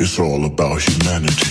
It's all about humanity.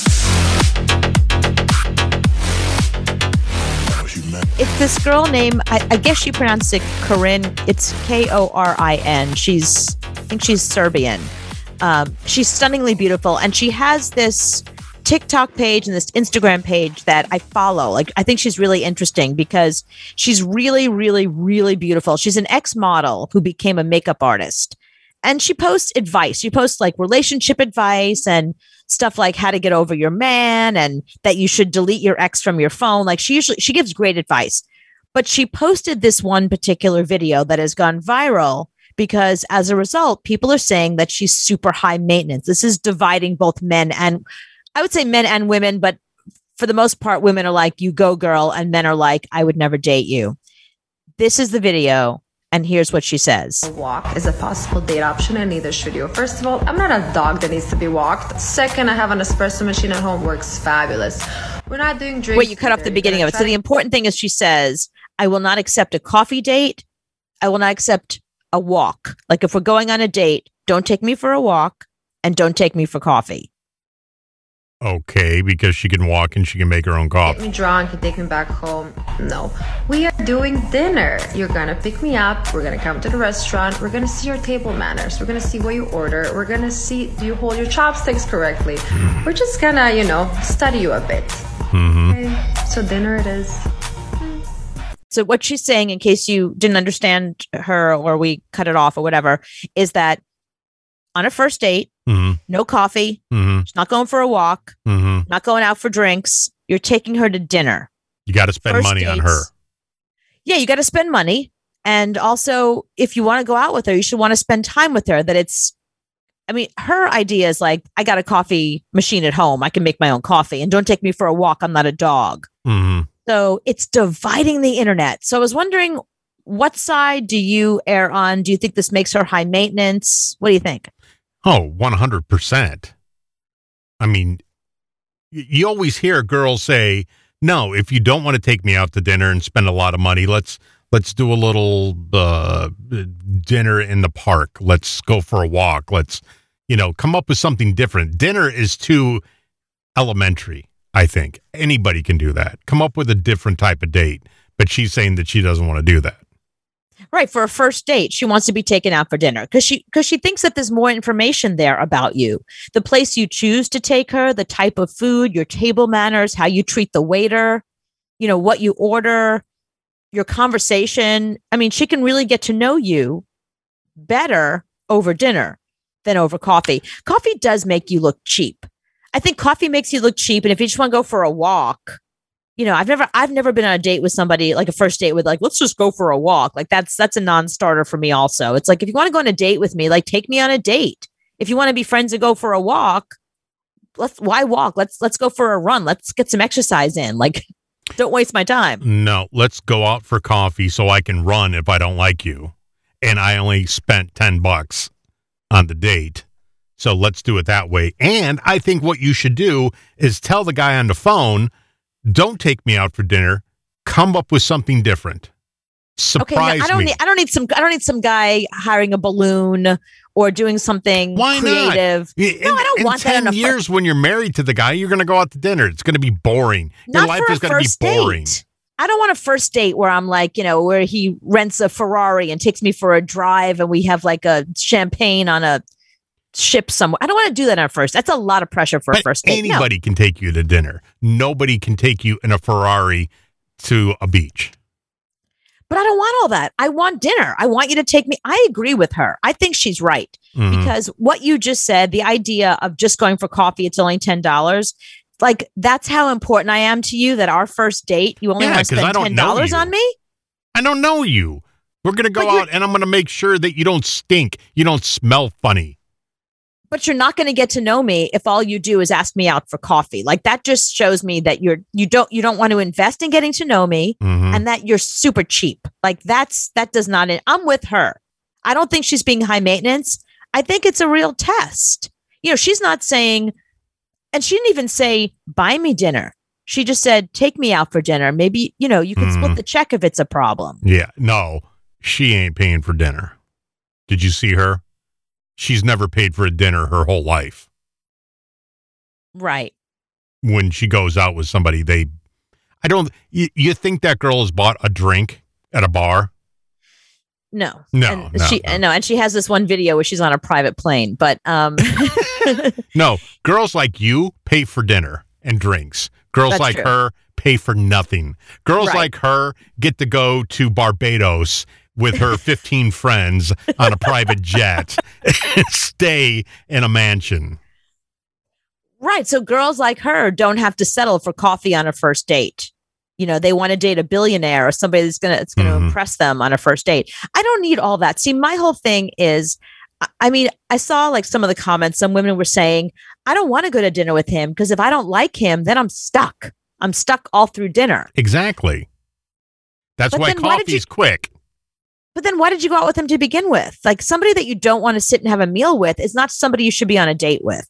It's this girl named, I guess she pronounced it Corinne. It's Korin. I think she's Serbian. She's stunningly beautiful. And she has this TikTok page and this Instagram page that I follow. Like, I think she's really interesting because she's really, really, really beautiful. She's an ex-model who became a makeup artist. And she posts advice. She posts like relationship advice and stuff like how to get over your man and that you should delete your ex from your phone. Like she gives great advice. But she posted this one particular video that has gone viral because as a result, people are saying that she's super high maintenance. This is dividing both men and I would say men and women, but for the most part, women are like, you go girl. And men are like, I would never date you. This is the video. And here's what she says. A walk is a possible date option and neither should you. First of all, I'm not a dog that needs to be walked. Second, I have an espresso machine at home, works fabulous. We're not doing drinks. Wait, you cut off the beginning of it. So the important thing is she says, I will not accept a coffee date. I will not accept a walk. Like if we're going on a date, don't take me for a walk and don't take me for coffee. Okay, because she can walk and she can make her own coffee. Get me drunk and take me back home. No. We are doing dinner. You're going to pick me up. We're going to come to the restaurant. We're going to see your table manners. We're going to see what you order. We're going to see, do you hold your chopsticks correctly? We're just going to, study you a bit. Mm-hmm. Okay, so dinner it is. So what she's saying, in case you didn't understand her or we cut it off or whatever, is that on a first date, no coffee, she's not going for a walk, not going out for drinks. You're taking her to dinner. You got to spend money on her. Yeah, you got to spend money. And also, if you want to go out with her, you should want to spend time with her. Her idea is like, I got a coffee machine at home. I can make my own coffee. And don't take me for a walk. I'm not a dog. So it's dividing the internet. So I was wondering, what side do you err on? Do you think this makes her high maintenance? What do you think? Oh, 100%. I mean, you always hear girls say, no, if you don't want to take me out to dinner and spend a lot of money, let's do a little dinner in the park. Let's go for a walk. Let's, come up with something different. Dinner is too elementary, I think. Anybody can do that. Come up with a different type of date. But she's saying that she doesn't want to do that. Right. For a first date, she wants to be taken out for dinner because she thinks that there's more information there about you. The place you choose to take her, the type of food, your table manners, how you treat the waiter, what you order, your conversation. I mean, she can really get to know you better over dinner than over coffee. Coffee does make you look cheap. I think coffee makes you look cheap. And if you just want to go for a walk, I've never been on a date with somebody like a first date with like, let's just go for a walk. Like that's a non-starter for me also. It's like, if you want to go on a date with me, like take me on a date. If you want to be friends and go for a walk, why walk? Let's go for a run. Let's get some exercise in. Like, don't waste my time. No, let's go out for coffee so I can run if I don't like you. And I only spent $10 on the date. So let's do it that way. And I think what you should do is tell the guy on the phone, don't take me out for dinner. Come up with something different. Surprise me. I don't need some guy hiring a balloon or doing something creative. No, I don't want that. In 10 years, when you're married to the guy, you're going to go out to dinner. It's going to be boring. Your life is going to be boring. I don't want a first date where I'm like, where he rents a Ferrari and takes me for a drive and we have like a champagne on a ship somewhere. I don't want to do that on a first. That's a lot of pressure for a first date. Anybody can take you to dinner. Nobody can take you in a Ferrari to a beach. But I don't want all that. I want dinner. I want you to take me. I agree with her. I think she's right. Because what you just said, the idea of just going for coffee, it's only $10. Like, that's how important I am to you, that our first date, you only want to spend $10 on me? I don't know you. We're going to go out and I'm going to make sure that you don't stink. You don't smell funny. But you're not going to get to know me if all you do is ask me out for coffee. Like, that just shows me that you don't want to invest in getting to know me and that you're super cheap. Like, that does not, I'm with her. I don't think she's being high maintenance. I think it's a real test. She's not saying, and she didn't even say, buy me dinner. She just said, take me out for dinner. Maybe, you can split the check if it's a problem. Yeah, no, she ain't paying for dinner. Did you see her? She's never paid for a dinner her whole life. Right. when she goes out with somebody. You think that girl has bought a drink at a bar? No. No, and she has this one video where she's on a private plane, but No, girls like you pay for dinner and drinks. Girls That's like true. her pay for nothing. Girls Right. like her get to go to Barbados with her 15 friends on a private jet and stay in a mansion. right. So girls like her don't have to settle for coffee on a first date. They want to date a billionaire or somebody that's going to impress them on a first date. I don't need all that. See, my whole thing is, I saw like some of the comments. Some women were saying, I don't want to go to dinner with him because if I don't like him, then I'm stuck. I'm stuck all through dinner. Exactly. That's But why then why did coffee's quick. But then why did you go out with him to begin with? Like somebody that you don't want to sit and have a meal with is not somebody you should be on a date with.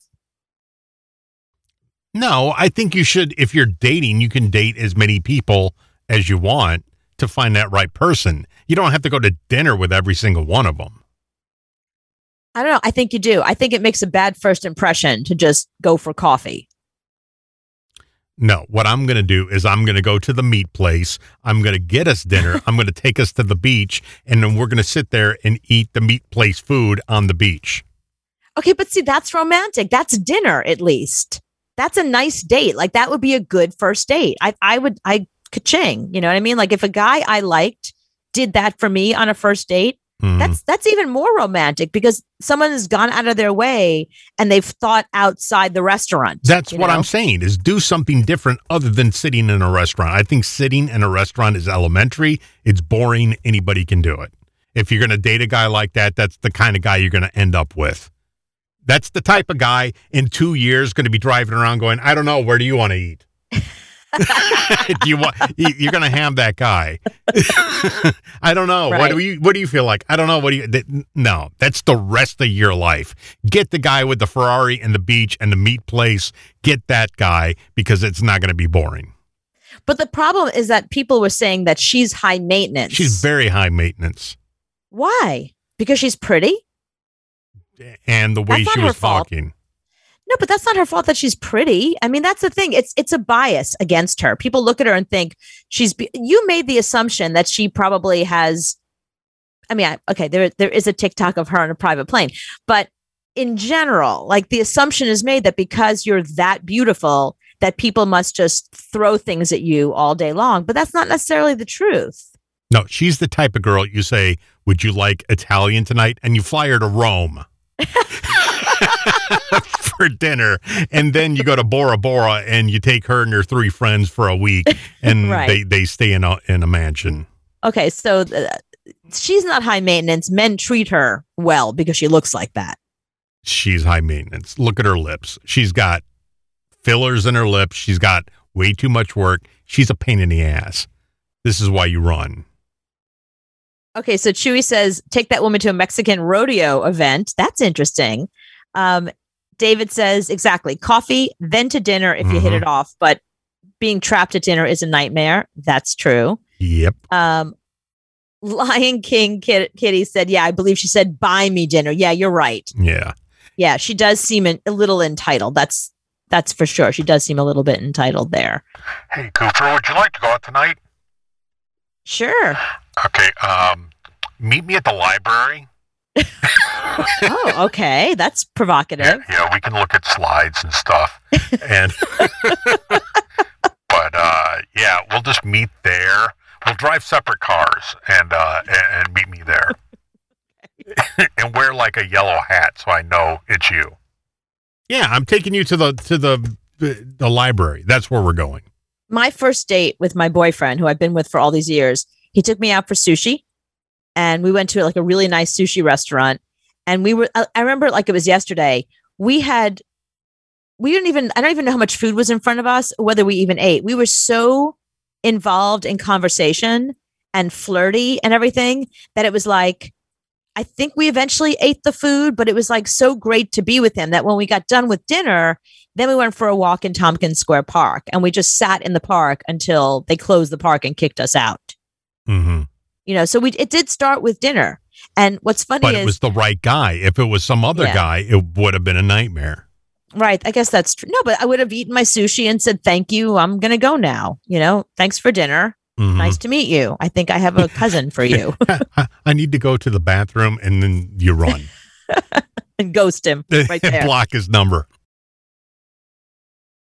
No, I think you should. If you're dating, you can date as many people as you want to find that right person. You don't have to go to dinner with every single one of them. I don't know. I think you do. I think it makes a bad first impression to just go for coffee. No, what I'm going to do is I'm going to go to the meat place. I'm going to get us dinner. I'm going to take us to the beach, and then we're going to sit there and eat the meat place food on the beach. Okay, but see, that's romantic. That's dinner, at least. That's a nice date. Like that would be a good first date. I ka-ching. You know what I mean? Like if a guy I liked did that for me on a first date, that's even more romantic because someone has gone out of their way and they've thought outside the restaurant. That's what I'm saying is do something different other than sitting in a restaurant. I think sitting in a restaurant is elementary. It's boring. Anybody can do it. If you're going to date a guy like that, that's the kind of guy you're going to end up with. That's the type of guy in 2 years going to be driving around going, I don't know, where do you want to eat? You're going to have that guy. I don't know. Right. What do you feel like? I don't know. No, that's the rest of your life. Get the guy with the Ferrari and the beach and the meat place. Get that guy because it's not going to be boring. But the problem is that people were saying that she's high maintenance. She's very high maintenance. Why? Because she's pretty? And the way That's she not her was fault. talking. No, but that's not her fault that she's pretty. I mean, that's the thing. It's a bias against her. People look at her and think you made the assumption that she probably has. I mean, there is a TikTok of her on a private plane, but in general, like the assumption is made that because you're that beautiful, that people must just throw things at you all day long. But that's not necessarily the truth. No, she's the type of girl you say, would you like Italian tonight? And you fly her to Rome. For dinner, and then you go to Bora Bora and you take her and her 3 friends for a week, and Right. they stay in a mansion. Okay, so she's not high maintenance. Men treat her well because she looks like that. She's high maintenance. Look at her lips. She's got fillers in her lips. She's got way too much work. She's a pain in the ass. This is why you run. Okay, so Chewy says, take that woman to a Mexican rodeo event. That's interesting. David says, exactly. Coffee, then to dinner if you hit it off. But being trapped at dinner is a nightmare. That's true. Yep. Lion King Kitty said, yeah, I believe she said, buy me dinner. Yeah, you're right. Yeah. Yeah, she does seem a little entitled. That's for sure. She does seem a little bit entitled there. Hey, Cooper, would you like to go out tonight? Sure. Okay, meet me at the library. Oh, okay. That's provocative. Yeah, we can look at slides and stuff. And but yeah, we'll just meet there. We'll drive separate cars and meet me there. And wear like a yellow hat so I know it's you. Yeah, I'm taking you to the library. That's where we're going. My first date with my boyfriend, who I've been with for all these years, he took me out for sushi, and we went to like a really nice sushi restaurant. And I remember like it was yesterday. I don't even know how much food was in front of us, whether we even ate. We were so involved in conversation and flirty and everything that it was like, I think we eventually ate the food, but it was like so great to be with him that when we got done with dinner, then we went for a walk in Tompkins Square Park, and we just sat in the park until they closed the park and kicked us out. Mm-hmm. So it did start with dinner. And what's funny But is it was the right guy. If it was some other guy, it would have been a nightmare. Right. I guess that's true. No, but I would have eaten my sushi and said, thank you. I'm going to go now. Thanks for dinner. Mhm. Nice to meet you. I think I have a cousin for you. I need to go to the bathroom, and then you run. And ghost him right there. Block his number.